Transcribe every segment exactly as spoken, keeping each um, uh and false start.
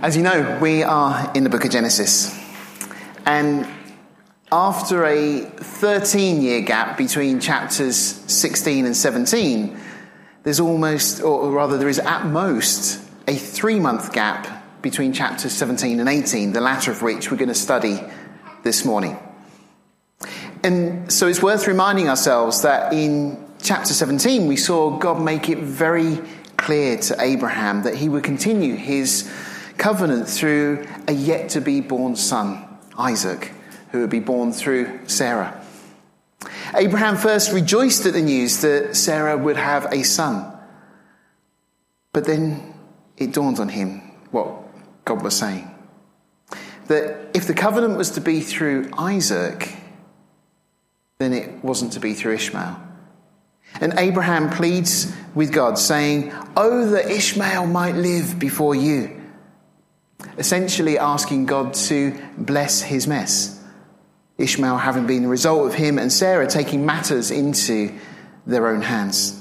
As you know, we are in the book of Genesis. And after a thirteen-year gap between chapters sixteen and seventeen, there's almost, or rather there is at most, a three-month gap between chapters seventeen and eighteen, the latter of which we're going to study this morning. And so it's worth reminding ourselves that in chapter seventeen, we saw God make it very clear to Abraham that he would continue his covenant through a yet-to-be-born son, Isaac, who would be born through Sarah. Abraham first rejoiced at the news that Sarah would have a son. But then it dawned on him what God was saying. That if the covenant was to be through Isaac, then it wasn't to be through Ishmael. And Abraham pleads with God, saying, "Oh, that Ishmael might live before you." Essentially asking God to bless his mess. Ishmael having been the result of him and Sarah taking matters into their own hands.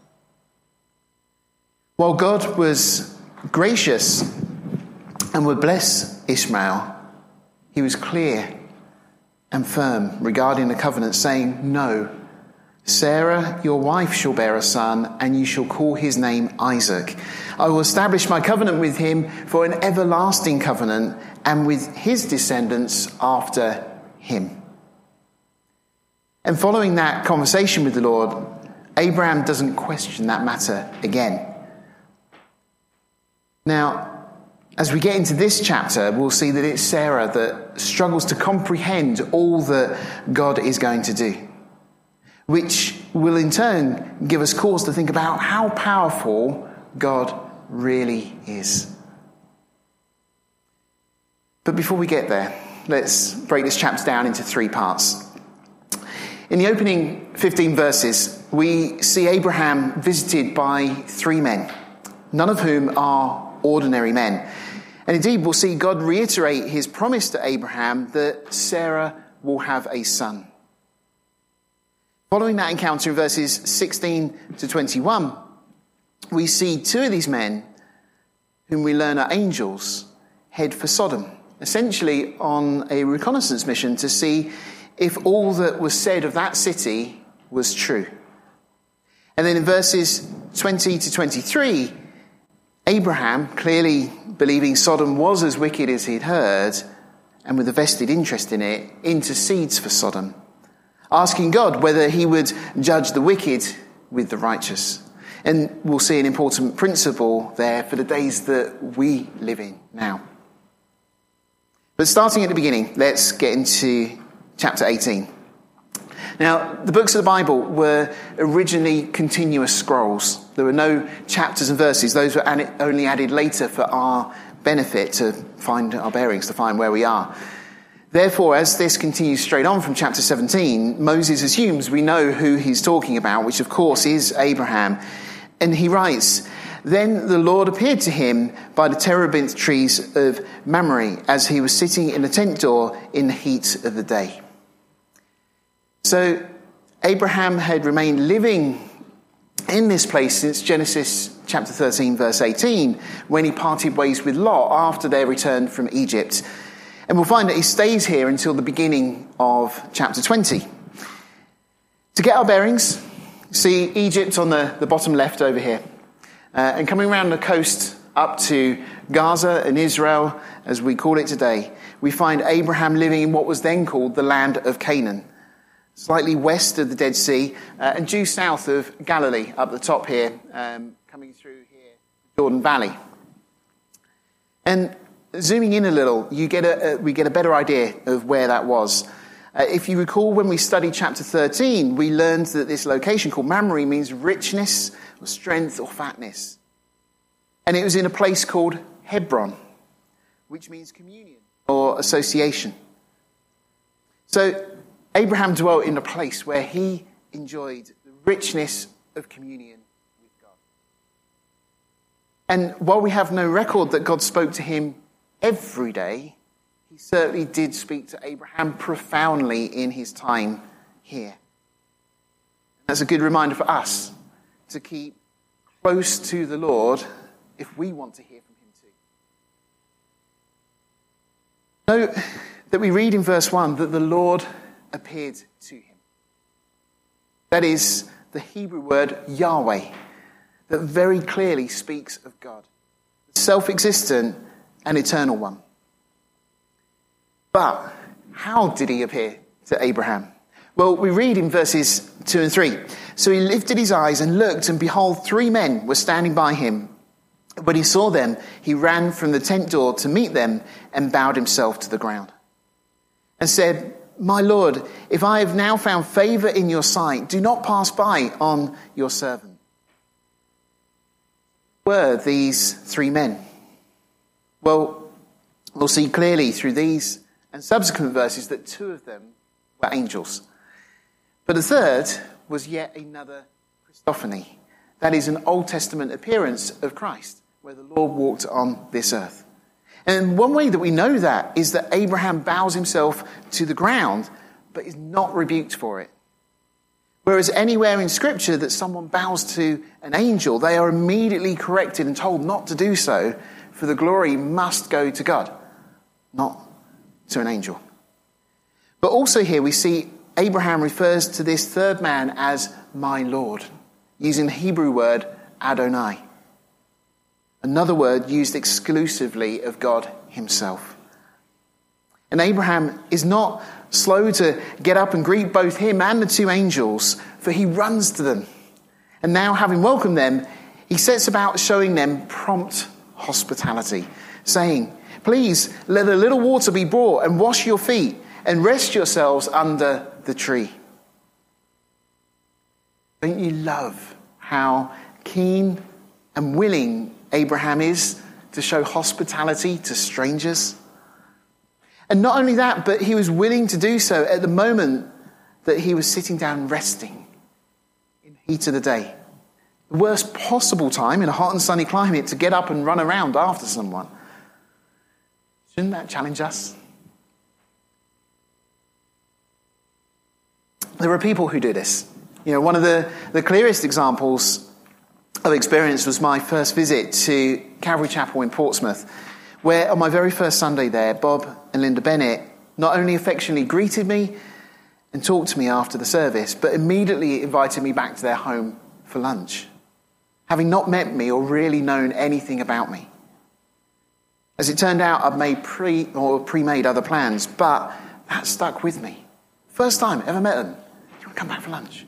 While God was gracious and would bless Ishmael, he was clear and firm regarding the covenant, saying, "No, Sarah, your wife, shall bear a son, and you shall call his name Isaac. I will establish my covenant with him for an everlasting covenant, and with his descendants after him." And following that conversation with the Lord, Abraham doesn't question that matter again. Now, as we get into this chapter, we'll see that it's Sarah that struggles to comprehend all that God is going to do, which will in turn give us cause to think about how powerful God really is. But before we get there, let's break this chapter down into three parts. In the opening fifteen verses, we see Abraham visited by three men, none of whom are ordinary men. And indeed, we'll see God reiterate his promise to Abraham that Sarah will have a son. Following that encounter in verses sixteen to twenty-one, we see two of these men, whom we learn are angels, head for Sodom, essentially on a reconnaissance mission to see if all that was said of that city was true. And then in verses twenty to twenty-three, Abraham, clearly believing Sodom was as wicked as he'd heard, and with a vested interest in it, intercedes for Sodom, asking God whether he would judge the wicked with the righteous. And we'll see an important principle there for the days that we live in now. But starting at the beginning, let's get into chapter eighteen. Now, the books of the Bible were originally continuous scrolls. There were no chapters and verses. Those were only added later for our benefit, to find our bearings, to find where we are. Therefore, as this continues straight on from chapter seventeen, Moses assumes we know who he's talking about, which of course is Abraham. And he writes, "Then the Lord appeared to him by the terebinth trees of Mamre as he was sitting in the tent door in the heat of the day." So Abraham had remained living in this place since Genesis chapter thirteen, verse eighteen, when he parted ways with Lot after their return from Egypt. And we'll find that he stays here until the beginning of chapter twenty. To get our bearings, see Egypt on the, the bottom left over here. Uh, and coming around the coast up to Gaza and Israel, as we call it today, we find Abraham living in what was then called the land of Canaan, slightly west of the Dead Sea, uh, and due south of Galilee, up the top here, um, coming through here, Jordan Valley. And zooming in a little, you get a, a, we get a better idea of where that was. Uh, if you recall, when we studied chapter thirteen, we learned that this location called Mamre means richness or strength or fatness. And it was in a place called Hebron, which means communion or association. So Abraham dwelt in a place where he enjoyed the richness of communion with God. And while we have no record that God spoke to him every day, he certainly did speak to Abraham profoundly in his time here. That's a good reminder for us to keep close to the Lord if we want to hear from him too. Note that we read in verse one that the Lord appeared to him. That is the Hebrew word Yahweh, that very clearly speaks of God, the self-existent and eternal one. But how did he appear to Abraham? Well, we read in verses two and three. So he lifted his eyes and looked, and behold, three men were standing by him. When he saw them, he ran from the tent door to meet them and bowed himself to the ground and said, "My Lord, if I have now found favor in your sight, do not pass by on your servant." Were these three men? Well, we'll see clearly through these and subsequent verses that two of them were angels. But the third was yet another Christophany. That is an Old Testament appearance of Christ, where the Lord walked on this earth. And one way that we know that is that Abraham bows himself to the ground, but is not rebuked for it. Whereas anywhere in Scripture that someone bows to an angel, they are immediately corrected and told not to do so, for the glory must go to God, not to an angel. But also here we see Abraham refers to this third man as my Lord, using the Hebrew word Adonai, another word used exclusively of God himself. And Abraham is not slow to get up and greet both him and the two angels, for he runs to them. And now, having welcomed them, he sets about showing them prompt hospitality, saying, "Please let a little water be brought and wash your feet and rest yourselves under the tree." Don't you love how keen and willing Abraham is to show hospitality to strangers? And not only that, but he was willing to do so at the moment that he was sitting down resting in the heat of the day. The worst possible time in a hot and sunny climate to get up and run around after someone. Shouldn't that challenge us? There are people who do this. You know, one of the, the clearest examples of experience was my first visit to Calvary Chapel in Portsmouth, where on my very first Sunday there, Bob and Linda Bennett not only affectionately greeted me and talked to me after the service, but immediately invited me back to their home for lunch, having not met me or really known anything about me. As it turned out, I'd made pre or pre-made other plans, but that stuck with me. First time ever met them. Do you want to come back for lunch?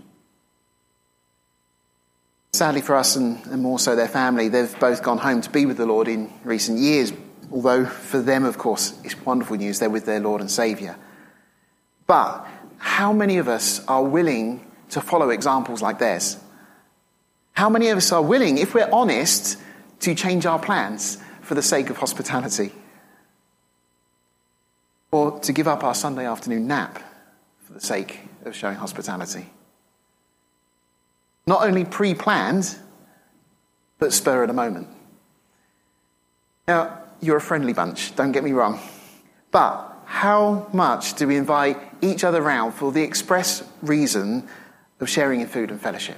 Sadly for us, and, and more so their family, they've both gone home to be with the Lord in recent years. Although for them, of course, it's wonderful news. They're with their Lord and Saviour. But how many of us are willing to follow examples like theirs? How many of us are willing, if we're honest, to change our plans for the sake of hospitality? Or to give up our Sunday afternoon nap for the sake of showing hospitality? Not only pre-planned, but spur of the moment. Now, you're a friendly bunch, don't get me wrong. But how much do we invite each other round for the express reason of sharing in food and fellowship?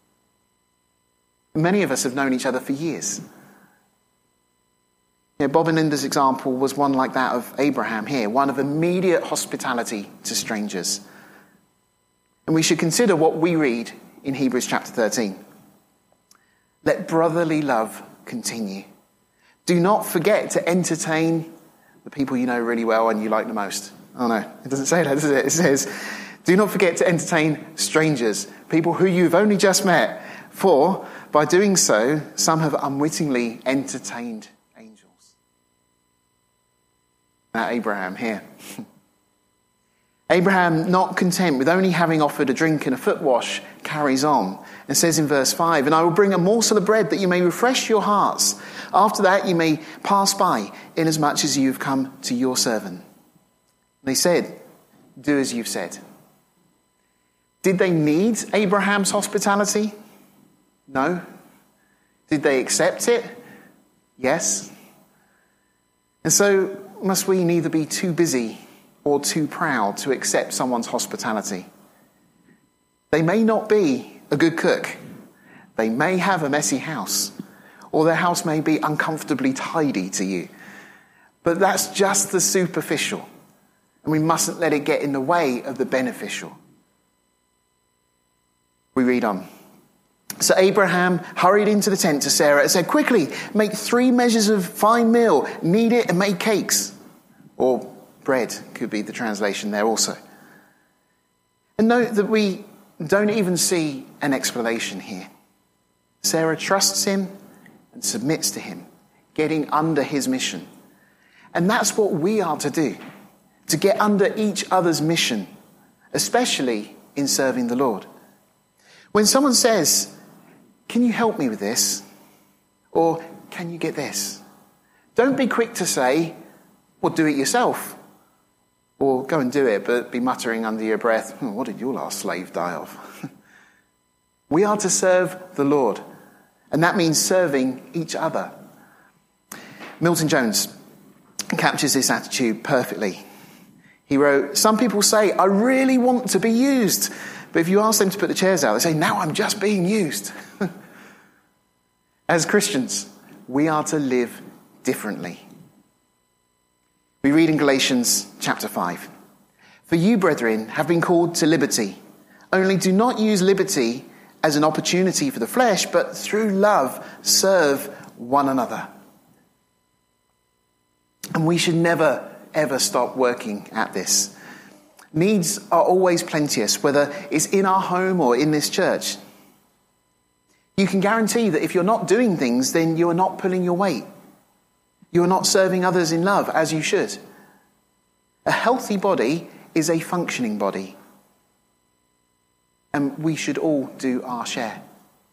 Many of us have known each other for years. You know, Bob and Linda's example was one like that of Abraham here, one of immediate hospitality to strangers. And we should consider what we read in Hebrews chapter thirteen. Let brotherly love continue. Do not forget to entertain the people you know really well and you like the most. Oh no, it doesn't say that, does it? It says, do not forget to entertain strangers, people who you've only just met, for by doing so, some have unwittingly entertained angels. Now, Abraham here. Abraham, not content with only having offered a drink and a foot wash, carries on and says in verse five, "And I will bring a morsel of bread that you may refresh your hearts. After that you may pass by, inasmuch as you have come to your servant." And they said, "Do as you've said." Did they need Abraham's hospitality? No. Did they accept it? Yes. And so must we neither be too busy or too proud to accept someone's hospitality. They may not be a good cook. They may have a messy house, or their house may be uncomfortably tidy to you. But that's just the superficial. And we mustn't let it get in the way of the beneficial. We read on. So Abraham hurried into the tent to Sarah and said, quickly, make three measures of fine meal, knead it and make cakes. Or bread could be the translation there also. And note that we don't even see an explanation here. Sarah trusts him and submits to him, getting under his mission. And that's what we are to do, to get under each other's mission, especially in serving the Lord. When someone says, can you help me with this? Or can you get this? Don't be quick to say, well, do it yourself. Or go and do it, but be muttering under your breath, oh, what did your last slave die of? We are to serve the Lord. And that means serving each other. Milton Jones captures this attitude perfectly. He wrote, some people say, I really want to be used. But if you ask them to put the chairs out, they say, now I'm just being used. As Christians, we are to live differently. We read in Galatians chapter five. For you, brethren, have been called to liberty. Only do not use liberty as an opportunity for the flesh, but through love serve one another. And we should never, ever stop working at this. Needs are always plenteous, whether it's in our home or in this church. You can guarantee that if you're not doing things, then you're not pulling your weight. You're not serving others in love as you should. A healthy body is a functioning body. And we should all do our share.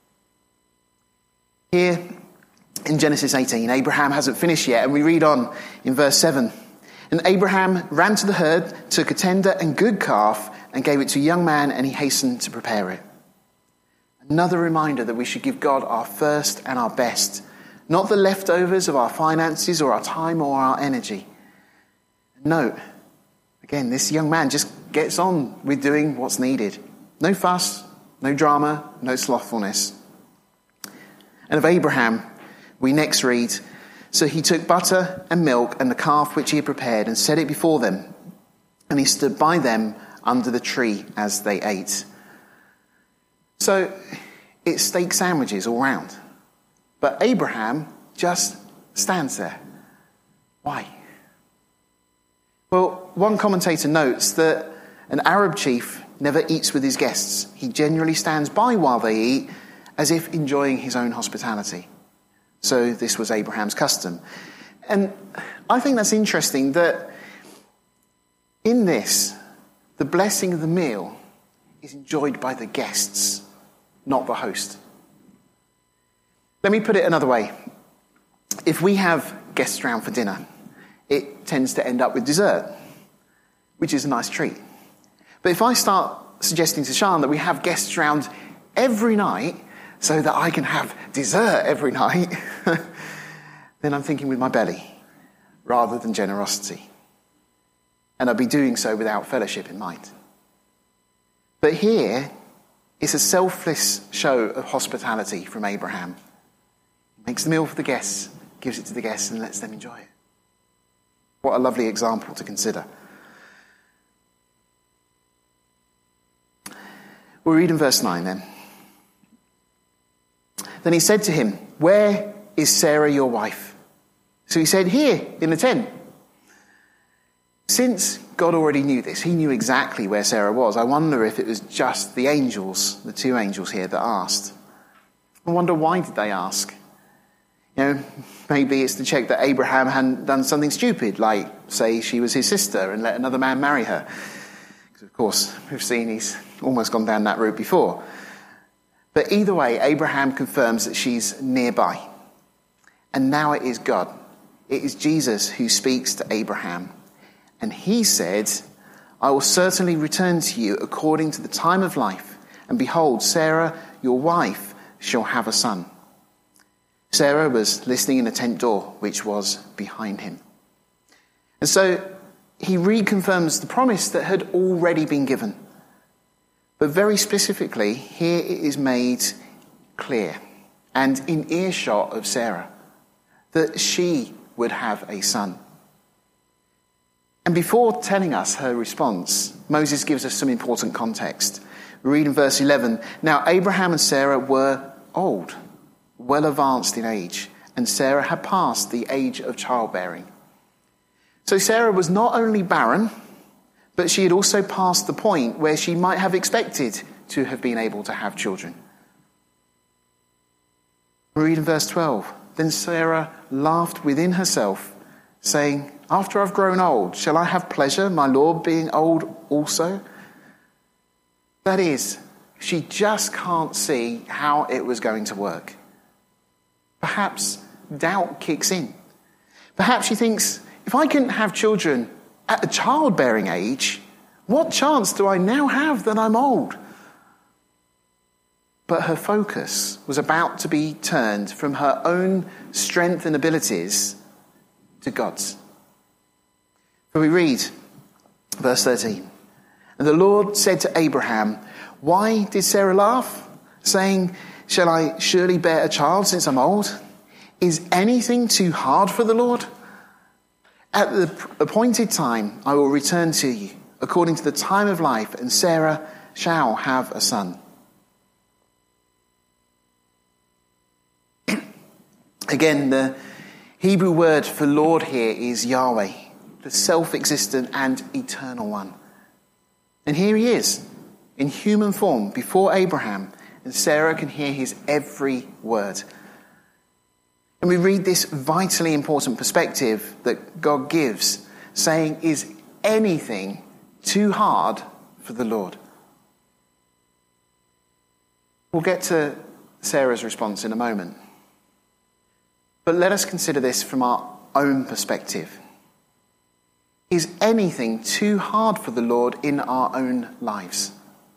Here in Genesis eighteen, Abraham hasn't finished yet, and we read on in verse seven. And Abraham ran to the herd, took a tender and good calf, and gave it to a young man, and he hastened to prepare it. Another reminder that we should give God our first and our best, not the leftovers of our finances or our time or our energy. Note, again, this young man just gets on with doing what's needed. No fuss, no drama, no slothfulness. And of Abraham, we next read, so he took butter and milk and the calf which he had prepared and set it before them. And he stood by them under the tree as they ate. So it's steak sandwiches all round. But Abraham just stands there. Why? Well, one commentator notes that an Arab chief never eats with his guests. He generally stands by while they eat, as if enjoying his own hospitality. So this was Abraham's custom. And I think that's interesting that in this, the blessing of the meal is enjoyed by the guests, not the host. Let me put it another way. If we have guests round for dinner, it tends to end up with dessert, which is a nice treat. But if I start suggesting to Sian that we have guests round every night so that I can have dessert every night, then I'm thinking with my belly rather than generosity. And I'll be doing so without fellowship in mind. But here, it's a selfless show of hospitality from Abraham. He makes the meal for the guests, gives it to the guests, and lets them enjoy it. What a lovely example to consider. We'll read in verse nine then. Then he said to him, where is Sarah your wife? So he said, here, in the tent. Since God already knew this, he knew exactly where Sarah was. I wonder if it was just the angels, the two angels here that asked. I wonder why did they ask? You know, maybe it's to check that Abraham hadn't done something stupid, like say she was his sister and let another man marry her. Because of course, we've seen he's almost gone down that route before. But either way, Abraham confirms that she's nearby. And now it is God. It is Jesus who speaks to Abraham. And he said, I will certainly return to you according to the time of life. And behold, Sarah, your wife, shall have a son. Sarah was listening in the tent door, which was behind him. And so he reconfirms the promise that had already been given. But very specifically, here it is made clear and in earshot of Sarah that she would have a son. And before telling us her response, Moses gives us some important context. We read in verse eleven, "Now Abraham and Sarah were old, well advanced in age, and Sarah had passed the age of childbearing." So Sarah was not only barren, but she had also passed the point where she might have expected to have been able to have children. We read in verse twelve, "Then Sarah laughed within herself, saying, 'After I've grown old, shall I have pleasure, my Lord being old also?'" That is, she just can't see how it was going to work. Perhaps doubt kicks in. Perhaps she thinks, if I couldn't have children at a childbearing age, what chance do I now have that I'm old? But her focus was about to be turned from her own strength and abilities to God's. For we read, verse thirteen, "And the Lord said to Abraham, 'Why did Sarah laugh, saying, shall I surely bear a child since I'm old? Is anything too hard for the Lord? At the appointed time I will return to you, according to the time of life, and Sarah shall have a son.'" Again, the Hebrew word for Lord here is Yahweh, the self-existent and eternal one. And here he is, in human form, before Abraham, and Sarah can hear his every word. And we read this vitally important perspective that God gives, saying, is anything too hard for the Lord? We'll get to Sarah's response in a moment. But let us consider this from our own perspective. Is anything too hard for the Lord in our own lives?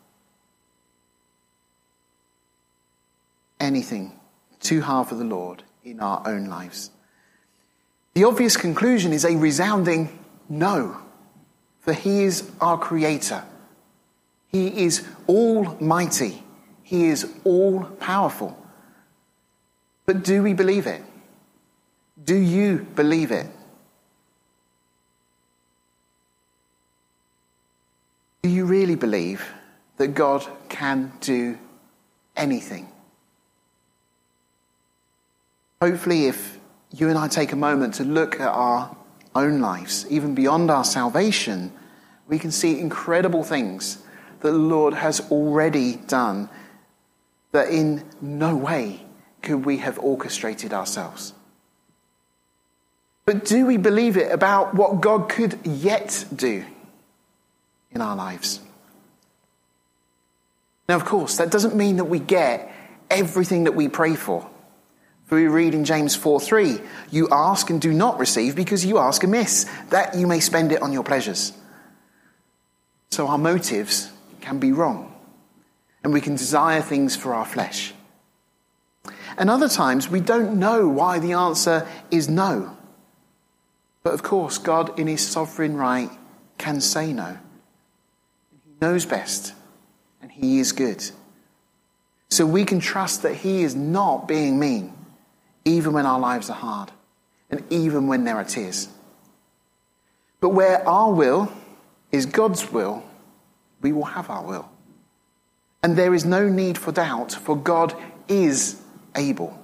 Anything too hard for the Lord in our own lives? The obvious conclusion is a resounding no, for he is our creator. He is almighty. He is all powerful. But do we believe it? Do you believe it? Do you really believe that God can do anything? Hopefully, if you and I take a moment to look at our own lives, even beyond our salvation, we can see incredible things that the Lord has already done that in no way could we have orchestrated ourselves. But do we believe it about what God could yet do in our lives? Now, of course, that doesn't mean that we get everything that we pray for. For we read in James four three, "You ask and do not receive because you ask amiss, that you may spend it on your pleasures." So our motives can be wrong, and we can desire things for our flesh. And other times we don't know why the answer is no. But of course, God in his sovereign right can say no. He knows best, and he is good. So we can trust that he is not being mean, even when our lives are hard, and even when there are tears. But where our will is God's will, we will have our will. And there is no need for doubt, for God is able.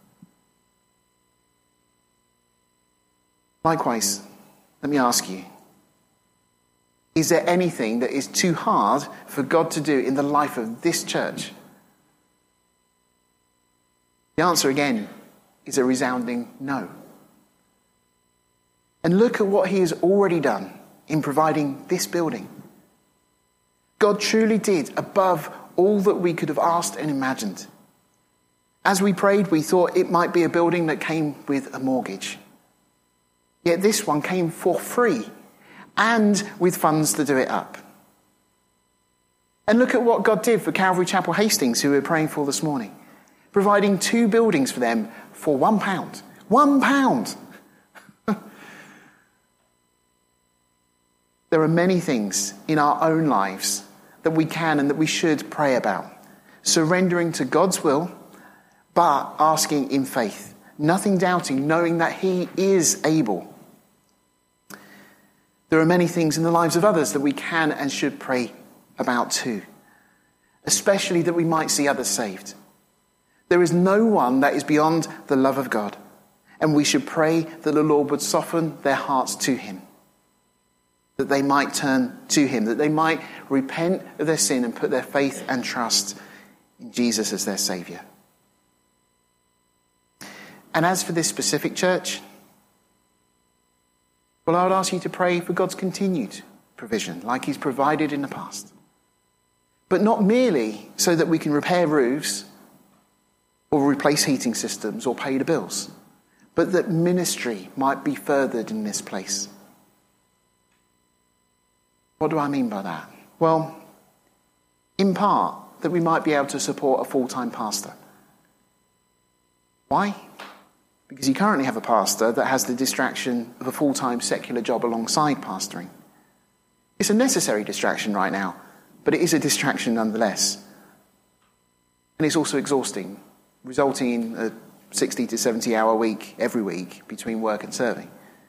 Likewise, let me ask you, is there anything that is too hard for God to do in the life of this church? The answer again is a resounding no. And look at what he has already done in providing this building. God truly did above all that we could have asked and imagined. As we prayed, we thought it might be a building that came with a mortgage. Yet this one came for free and with funds to do it up. And look at what God did for Calvary Chapel Hastings, who we were praying for this morning, providing two buildings for them for one pound. One pound! There are many things in our own lives that we can and that we should pray about. Surrendering to God's will, but asking in faith. Nothing doubting, knowing that he is able. There are many things in the lives of others that we can and should pray about too, especially that we might see others saved. There is no one that is beyond the love of God, and we should pray that the Lord would soften their hearts to him, that they might turn to him, that they might repent of their sin and put their faith and trust in Jesus as their Saviour. And as for this specific church, well, I would ask you to pray for God's continued provision, like he's provided in the past. But not merely so that we can repair roofs or replace heating systems or pay the bills, but that ministry might be furthered in this place. What do I mean by that? Well, in part, that we might be able to support a full-time pastor. Why? Because you currently have a pastor that has the distraction of a full-time secular job alongside pastoring. It's a necessary distraction right now, but it is a distraction nonetheless. And it's also exhausting, resulting in a sixty to seventy hour week every week between work and serving.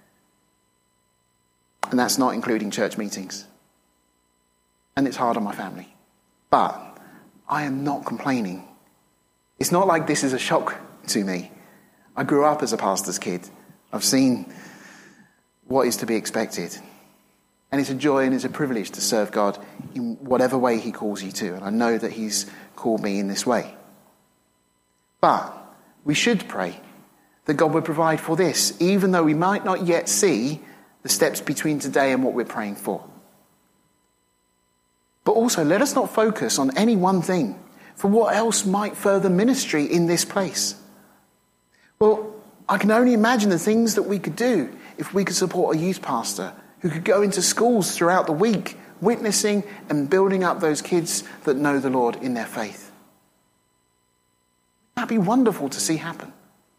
And that's not including church meetings. And it's hard on my family. But I am not complaining. It's not like this is a shock to me. I grew up as a pastor's kid. I've seen what is to be expected. And it's a joy and it's a privilege to serve God in whatever way he calls you to. And I know that he's called me in this way. But we should pray that God would provide for this, even though we might not yet see the steps between today and what we're praying for. But also, let us not focus on any one thing, for what else might further ministry in this place? Well, I can only imagine the things that we could do if we could support a youth pastor who could go into schools throughout the week, witnessing and building up those kids that know the Lord in their faith. That'd be wonderful to see happen.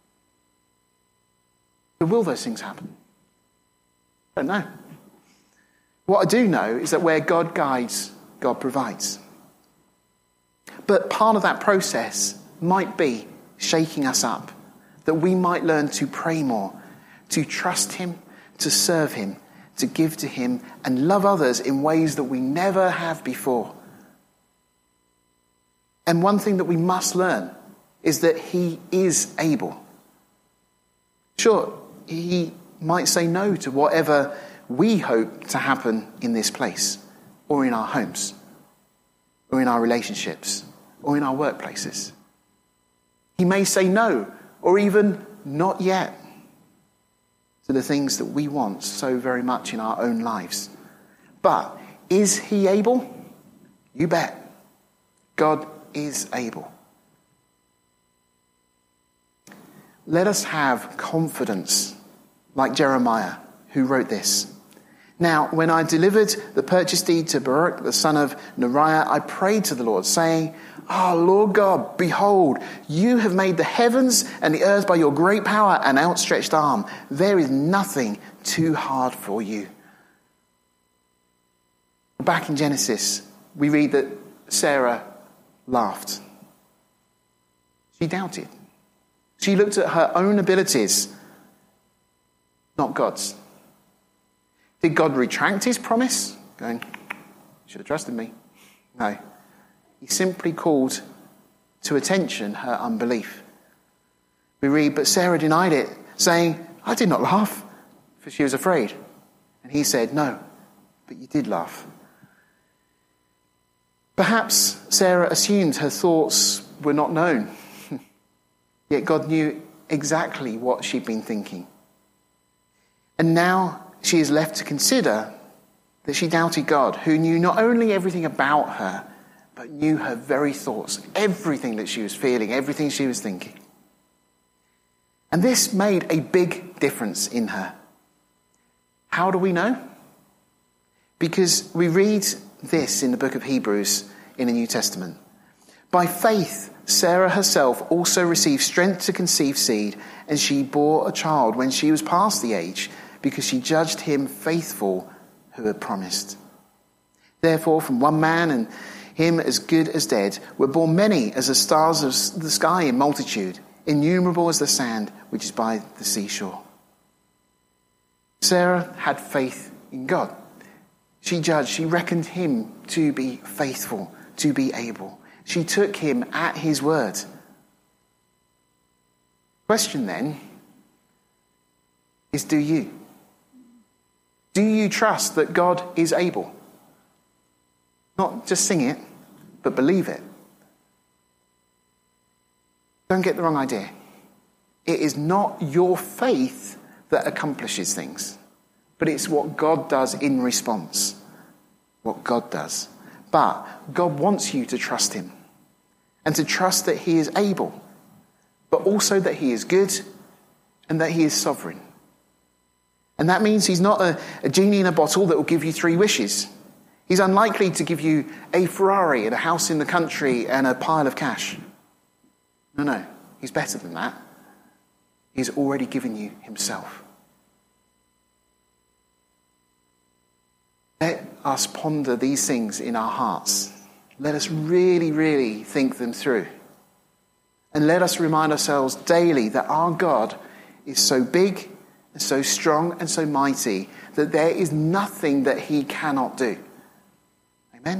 But will those things happen? I don't know. What I do know is that where God guides, God provides. But part of that process might be shaking us up, that we might learn to pray more, to trust him, to serve him, to give to him, and love others in ways that we never have before. And one thing that we must learn is that he is able. Sure, he might say no to whatever we hope to happen in this place, or in our homes, or in our relationships, or in our workplaces. He may say no, or even not yet, to the things that we want so very much in our own lives. But is he able? You bet. God is able. Let us have confidence, like Jeremiah, who wrote this. Now, when I delivered the purchase deed to Baruch, the son of Neriah, I prayed to the Lord, saying, "Ah, oh, Lord God, behold, you have made the heavens and the earth by your great power and outstretched arm. There is nothing too hard for you." Back in Genesis, we read that Sarah laughed. She doubted. She looked at her own abilities, not God's. Did God retract his promise? Going, you should have trusted me. No. He simply called to attention her unbelief. We read, but Sarah denied it, saying, "I did not laugh," for she was afraid. And he said, "No, but you did laugh." Perhaps Sarah assumed her thoughts were not known. Yet God knew exactly what she'd been thinking. And now she is left to consider that she doubted God, who knew not only everything about her, but knew her very thoughts, everything that she was feeling, everything she was thinking. And this made a big difference in her. How do we know? Because we read this in the book of Hebrews in the New Testament. By faith, Sarah herself also received strength to conceive seed, and she bore a child when she was past the age, because she judged him faithful who had promised. Therefore, from one man, and him as good as dead, were born many as the stars of the sky in multitude, innumerable as the sand which is by the seashore. Sarah had faith in God. She judged, she reckoned him to be faithful, to be able. She took him at his word. Question then is, do you? Do you trust that God is able? Not just sing it, but believe it. Don't get the wrong idea. It is not your faith that accomplishes things, but it's what God does in response. What God does. But God wants you to trust him and to trust that he is able, but also that he is good and that he is sovereign. And that means he's not a, a genie in a bottle that will give you three wishes. He's unlikely to give you a Ferrari and a house in the country and a pile of cash. No, no, he's better than that. He's already given you himself. Let us ponder these things in our hearts. Let us really, really think them through. And let us remind ourselves daily that our God is so big and so strong and so mighty that there is nothing that he cannot do. Amen?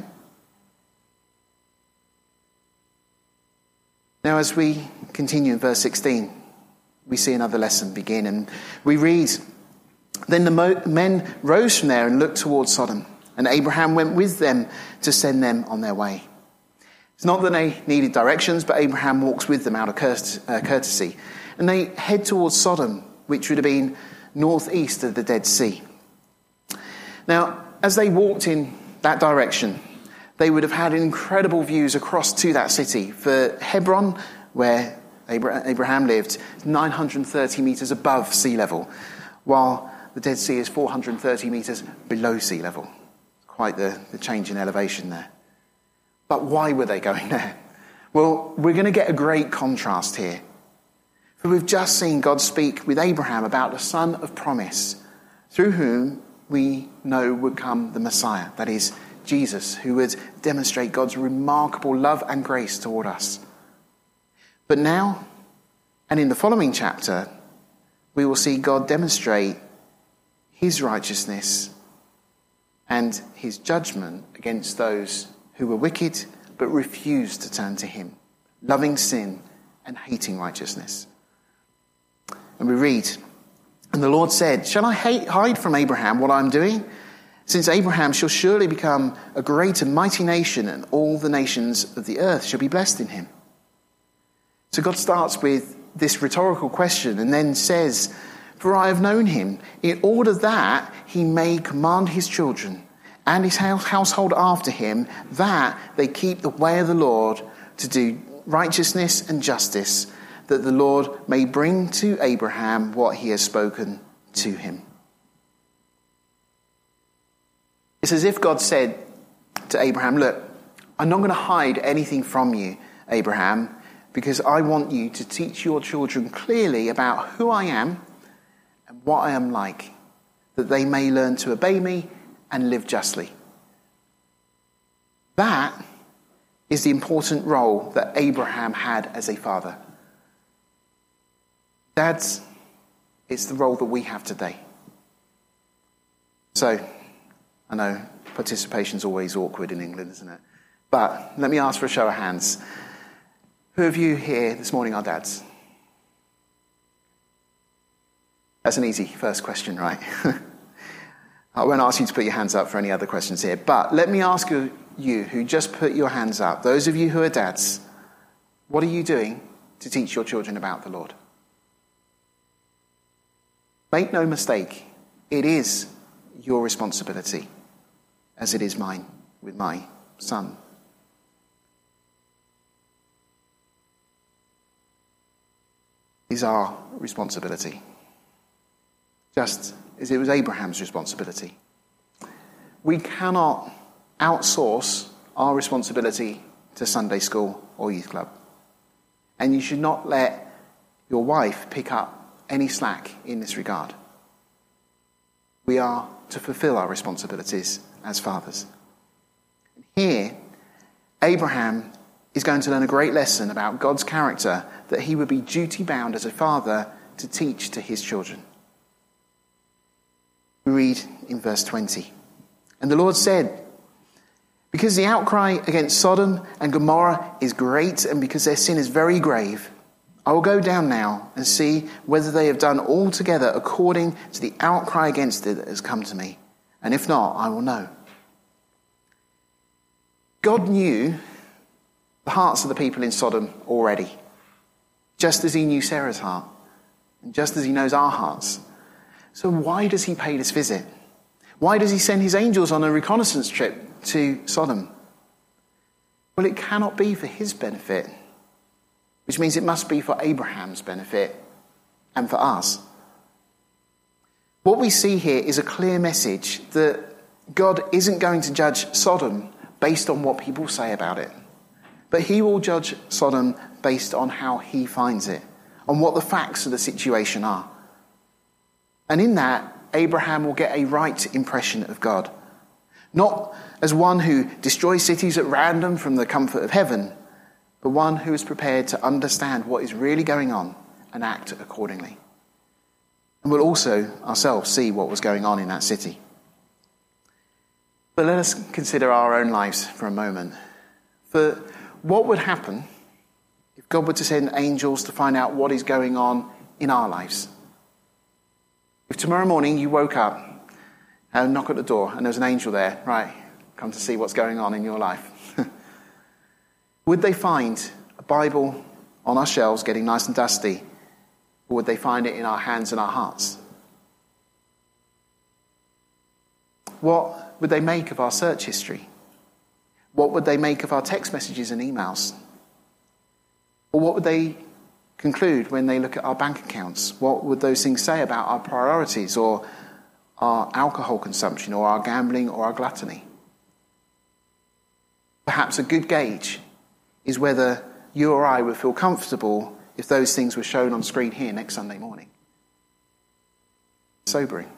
Now, as we continue in verse sixteen, we see another lesson begin, and we read, "Then the mo- men rose from there and looked towards Sodom, and Abraham went with them to send them on their way." It's not that they needed directions, but Abraham walks with them out of courtesy. And they head towards Sodom, which would have been northeast of the Dead Sea. Now, as they walked in that direction, they would have had incredible views across to that city. For Hebron, where Abraham lived, nine hundred thirty metres above sea level, while the Dead Sea is four hundred thirty metres below sea level. Quite the, the change in elevation there. But why were they going there? Well, we're going to get a great contrast here. For we've just seen God speak with Abraham about the son of promise, through whom we know would come the Messiah, that is, Jesus, who would demonstrate God's remarkable love and grace toward us. But now, and in the following chapter, we will see God demonstrate his righteousness and his judgment against those who were wicked but refused to turn to him, loving sin and hating righteousness. And we read, "And the Lord said, 'Shall I hide from Abraham what I am doing? Since Abraham shall surely become a great and mighty nation, and all the nations of the earth shall be blessed in him.'" So God starts with this rhetorical question and then says, "For I have known him, in order that he may command his children and his household after him, that they keep the way of the Lord to do righteousness and justice, that the Lord may bring to Abraham what he has spoken to him." It's as if God said to Abraham, "Look, I'm not going to hide anything from you, Abraham, because I want you to teach your children clearly about who I am and what I am like, that they may learn to obey me and live justly." That is the important role that Abraham had as a father. Dads, it's the role that we have today. So, I know participation's always awkward in England, isn't it? But let me ask for a show of hands. Who of you here this morning are dads? That's an easy first question, right? I won't ask you to put your hands up for any other questions here, but let me ask you, you who just put your hands up, those of you who are dads, what are you doing to teach your children about the Lord? Make no mistake, it is your responsibility, as it is mine with my son. It is our responsibility, just as it was Abraham's responsibility. We cannot outsource our responsibility to Sunday school or youth club. And you should not let your wife pick up any slack in this regard. We are to fulfill our responsibilities as fathers. Here, Abraham is going to learn a great lesson about God's character that he would be duty-bound as a father to teach to his children. We read in verse twenty. And the Lord said, because the outcry against Sodom and Gomorrah is great, and because their sin is very grave, I will go down now and see whether they have done altogether according to the outcry against it that has come to me. And if not, I will know. God knew the hearts of the people in Sodom already, just as he knew Sarah's heart, and just as he knows our hearts. So why does he pay this visit? Why does he send his angels on a reconnaissance trip to Sodom? Well, it cannot be for his benefit, which means it must be for Abraham's benefit and for us. What we see here is a clear message that God isn't going to judge Sodom based on what people say about it, but he will judge Sodom based on how he finds it, on what the facts of the situation are. And in that, Abraham will get a right impression of God. Not as one who destroys cities at random from the comfort of heaven, but one who is prepared to understand what is really going on and act accordingly. And we'll also ourselves see what was going on in that city. But let us consider our own lives for a moment. For what would happen if God were to send angels to find out what is going on in our lives? If tomorrow morning you woke up and knock at the door and there's an angel there, right, come to see what's going on in your life. Would they find a Bible on our shelves getting nice and dusty, or would they find it in our hands and our hearts? What would they make of our search history? What would they make of our text messages and emails? Or what would they conclude when they look at our bank accounts? What would those things say about our priorities, or our alcohol consumption, or our gambling, or our gluttony? Perhaps a good gauge is whether you or I would feel comfortable if those things were shown on screen here next Sunday morning. Sobering.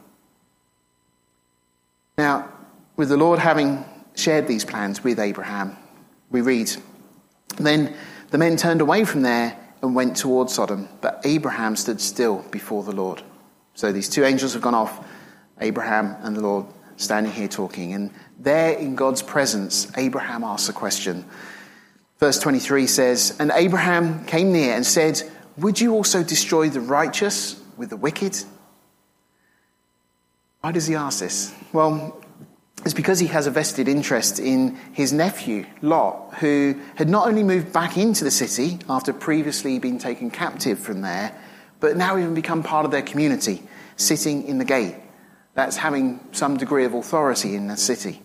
Now, with the Lord having shared these plans with Abraham, we read, then the men turned away from there and went towards Sodom, but Abraham stood still before the Lord. So these two angels have gone off, Abraham and the Lord standing here talking. And there in God's presence, Abraham asks a question. Verse twenty-three says, and Abraham came near and said, would you also destroy the righteous with the wicked? Why does he ask this? Well, it's because he has a vested interest in his nephew, Lot, who had not only moved back into the city after previously being taken captive from there, but now even become part of their community, sitting in the gate. That's having some degree of authority in the city.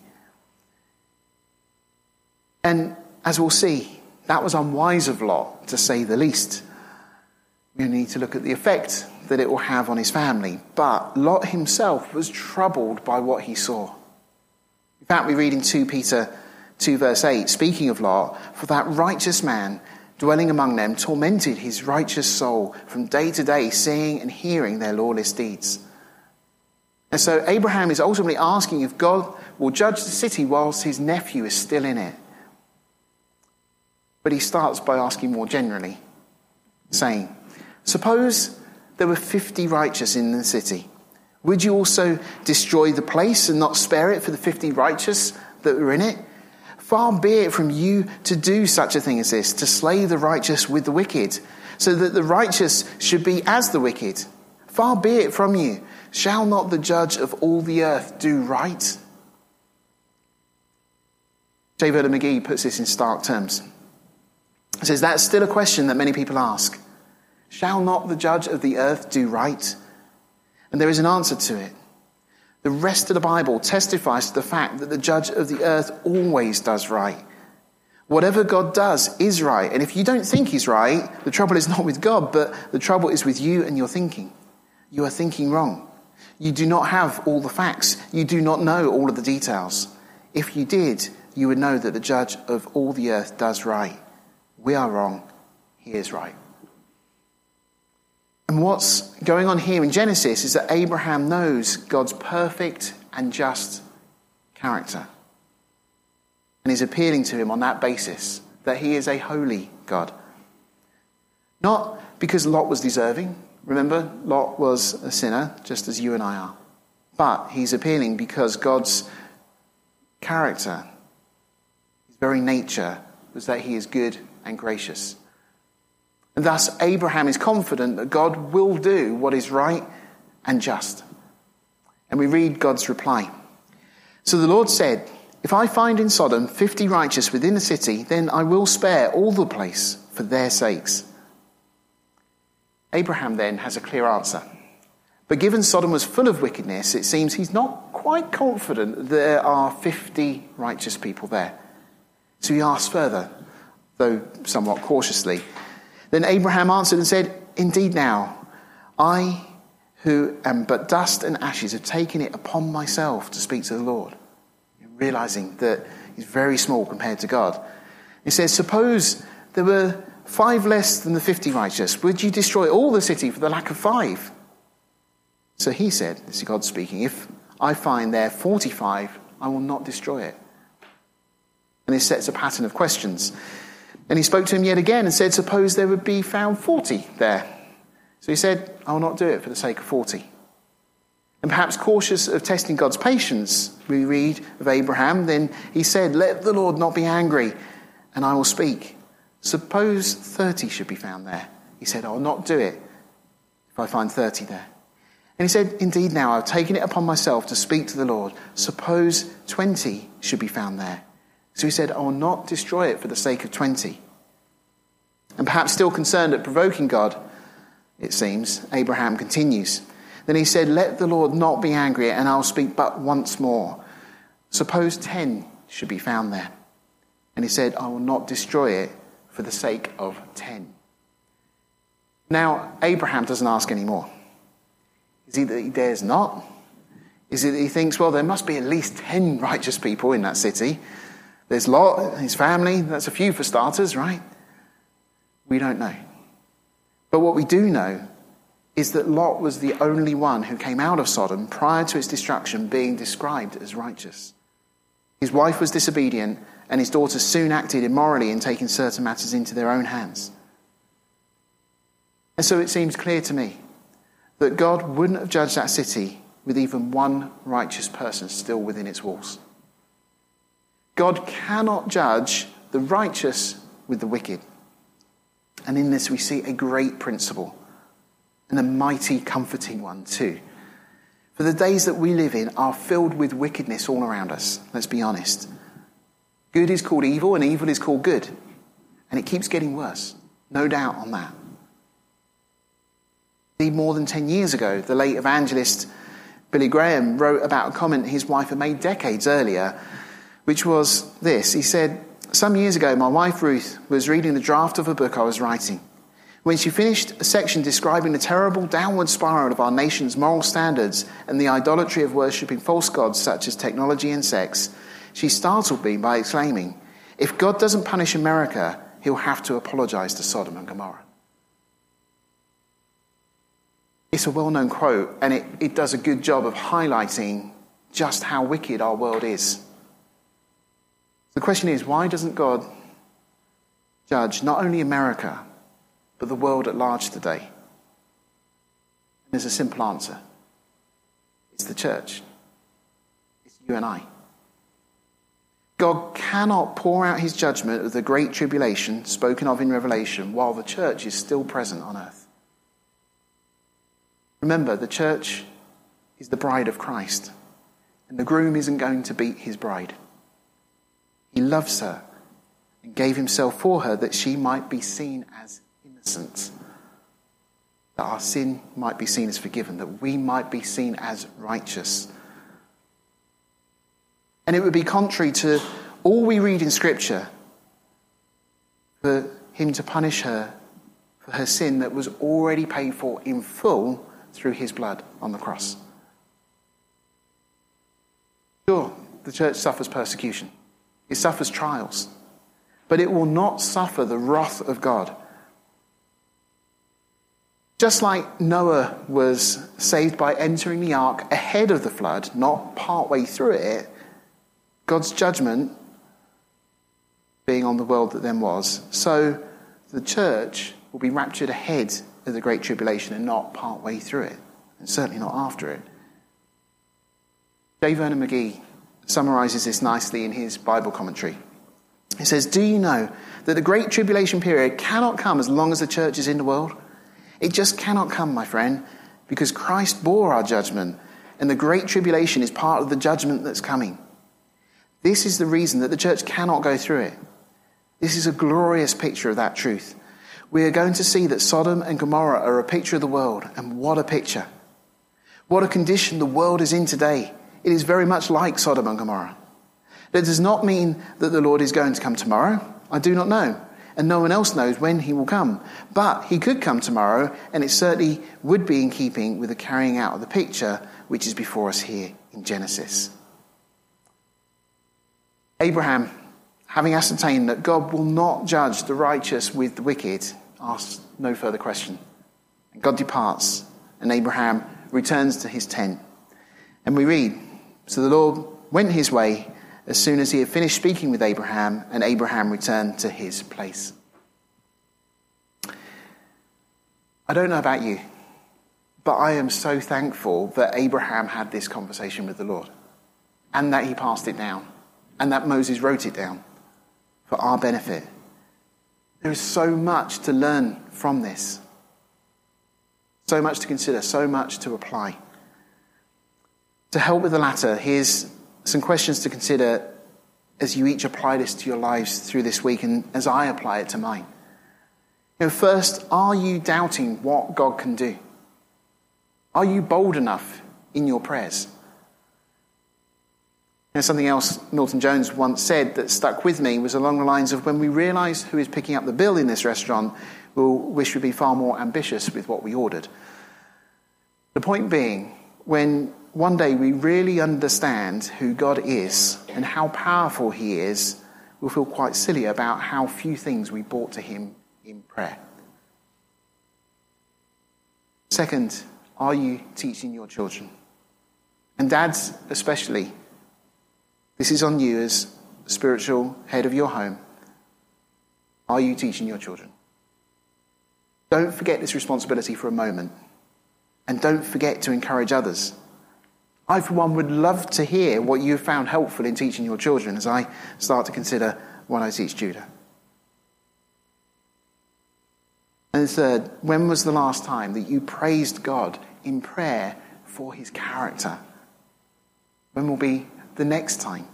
And as we'll see, that was unwise of Lot, to say the least. We need to look at the effect that it will have on his family. But Lot himself was troubled by what he saw. In fact, we read in Second Peter two verse eight, speaking of Lot, for that righteous man dwelling among them tormented his righteous soul from day to day, seeing and hearing their lawless deeds. And so Abraham is ultimately asking if God will judge the city whilst his nephew is still in it. But he starts by asking more generally, saying, suppose there were fifty righteous in the city. Would you also destroy the place and not spare it for the fifty righteous that were in it? Far be it from you to do such a thing as this, to slay the righteous with the wicked, so that the righteous should be as the wicked. Far be it from you. Shall not the judge of all the earth do right? J. Vernon McGee puts this in stark terms. He says, that's still a question that many people ask. Shall not the judge of the earth do right? And there is an answer to it. The rest of the Bible testifies to the fact that the judge of the earth always does right. Whatever God does is right. And if you don't think he's right, the trouble is not with God, but the trouble is with you and your thinking. You are thinking wrong. You do not have all the facts. You do not know all of the details. If you did, you would know that the judge of all the earth does right. We are wrong. He is right. And what's going on here in Genesis is that Abraham knows God's perfect and just character. And is appealing to him on that basis, that he is a holy God. Not because Lot was deserving. Remember, Lot was a sinner, just as you and I are. But he's appealing because God's character, his very nature, was that he is good and gracious. And thus Abraham is confident that God will do what is right and just. And we read God's reply. So the Lord said, if I find in Sodom fifty righteous within the city, then I will spare all the place for their sakes. Abraham then has a clear answer. But given Sodom was full of wickedness, it seems he's not quite confident there are fifty righteous people there. So he asks further, though somewhat cautiously. Then Abraham answered and said, indeed now, I who am but dust and ashes have taken it upon myself to speak to the Lord. Realizing that he's very small compared to God. He says, suppose there were five less than the fifty righteous. Would you destroy all the city for the lack of five? So he said, this is God speaking, if I find there forty-five, I will not destroy it. And this sets a pattern of questions. And he spoke to him yet again and said, suppose there would be found forty there. So he said, I will not do it for the sake of forty. And perhaps cautious of testing God's patience, we read of Abraham, then he said, let the Lord not be angry, and I will speak. Suppose thirty should be found there. He said, I will not do it if I find thirty there. And he said, indeed now, I've taken it upon myself to speak to the Lord. Suppose twenty should be found there. So he said, I will not destroy it for the sake of twenty. And perhaps still concerned at provoking God, it seems, Abraham continues. Then he said, let the Lord not be angry, and I'll speak but once more. Suppose ten should be found there. And he said, I will not destroy it for the sake of ten. Now, Abraham doesn't ask any more. Is it that he dares not? Is it that he thinks, well, there must be at least ten righteous people in that city. There's Lot, his family, that's a few for starters, right? We don't know. But what we do know is that Lot was the only one who came out of Sodom prior to its destruction being described as righteous. His wife was disobedient, and his daughters soon acted immorally in taking certain matters into their own hands. And so it seems clear to me that God wouldn't have judged that city with even one righteous person still within its walls. God cannot judge the righteous with the wicked. And in this we see a great principle, and a mighty comforting one too. For the days that we live in are filled with wickedness all around us, let's be honest. Good is called evil and evil is called good. And it keeps getting worse, no doubt on that. More than ten years ago, the late evangelist Billy Graham wrote about a comment his wife had made decades earlier, which was this. He said, some years ago, my wife Ruth was reading the draft of a book I was writing. When she finished a section describing the terrible downward spiral of our nation's moral standards and the idolatry of worshipping false gods such as technology and sex, she startled me by exclaiming, if God doesn't punish America, he'll have to apologize to Sodom and Gomorrah. It's a well-known quote, and it, it does a good job of highlighting just how wicked our world is. The question is, why doesn't God judge not only America, but the world at large today? And there's a simple answer. It's the church. It's you and I. God cannot pour out his judgment of the great tribulation spoken of in Revelation while the church is still present on earth. Remember, the church is the bride of Christ, and the groom isn't going to beat his bride. He loves her and gave himself for her that she might be seen as innocent, that our sin might be seen as forgiven, that we might be seen as righteous. And it would be contrary to all we read in Scripture for him to punish her for her sin that was already paid for in full through his blood on the cross. Sure, the church suffers persecution. It suffers trials. But it will not suffer the wrath of God. Just like Noah was saved by entering the ark ahead of the flood, not partway through it, God's judgment being on the world that then was, so the church will be raptured ahead of the Great Tribulation and not partway through it, and certainly not after it. J. Vernon McGee summarizes this nicely in his Bible commentary. He says, "Do you know that the Great Tribulation period cannot come as long as the church is in the world? It just cannot come, my friend, because Christ bore our judgment, and the Great Tribulation is part of the judgment that's coming. This is the reason that the church cannot go through it. This is a glorious picture of that truth. We are going to see that Sodom and Gomorrah are a picture of the world, and what a picture. What a condition the world is in today. It is very much like Sodom and Gomorrah. That does not mean that the Lord is going to come tomorrow. I do not know, and no one else knows when he will come. But he could come tomorrow, and it certainly would be in keeping with the carrying out of the picture which is before us here in Genesis." Abraham, having ascertained that God will not judge the righteous with the wicked, asks no further question. And God departs, and Abraham returns to his tent. And we read, "So the Lord went his way as soon as he had finished speaking with Abraham, and Abraham returned to his place." I don't know about you, but I am so thankful that Abraham had this conversation with the Lord, and that he passed it down, and that Moses wrote it down for our benefit. There is so much to learn from this. So much to consider, so much to apply. To help with the latter, here's some questions to consider as you each apply this to your lives through this week, and as I apply it to mine. You know, first, are you doubting what God can do? Are you bold enough in your prayers? You know, something else Milton Jones once said that stuck with me was along the lines of, when we realise who is picking up the bill in this restaurant, we'll wish we'd be far more ambitious with what we ordered. The point being, when one day we really understand who God is and how powerful he is, we'll feel quite silly about how few things we brought to him in prayer. Second, are you teaching your children? And dads especially, this is on you as spiritual head of your home. Are you teaching your children? Don't forget this responsibility for a moment. And don't forget to encourage others. I, for one, would love to hear what you've found helpful in teaching your children as I start to consider what I teach Judah. And third, when was the last time that you praised God in prayer for his character? When will be the next time?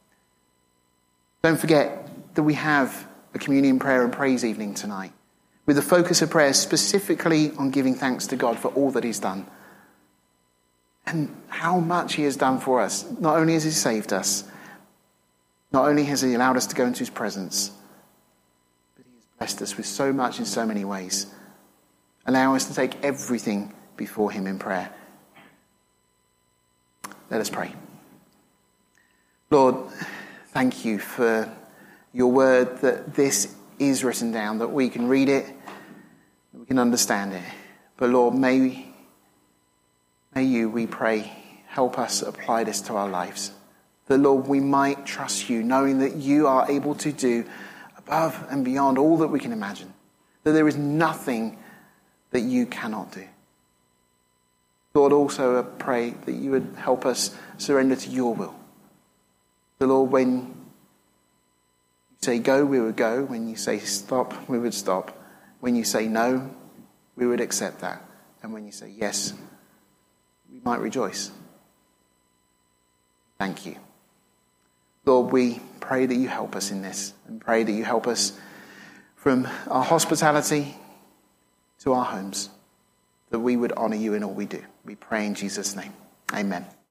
Don't forget that we have a communion prayer and praise evening tonight, with the focus of prayer specifically on giving thanks to God for all that he's done. And how much he has done for us. Not only has he saved us, not only has he allowed us to go into his presence, but he has blessed us with so much in so many ways. Allow us to take everything before him in prayer. Let us pray. Lord, thank you for your word, that this is written down, that we can read it, that we can understand it. But Lord, may May you, we pray, help us apply this to our lives. That, Lord, we might trust you, knowing that you are able to do above and beyond all that we can imagine. That there is nothing that you cannot do. Lord, also I pray that you would help us surrender to your will. The Lord, when you say go, we would go. When you say stop, we would stop. When you say no, we would accept that. And when you say yes, we might rejoice. Thank you. Lord, we pray that you help us in this, and pray that you help us from our hospitality to our homes, that we would honour you in all we do. We pray in Jesus' name. Amen.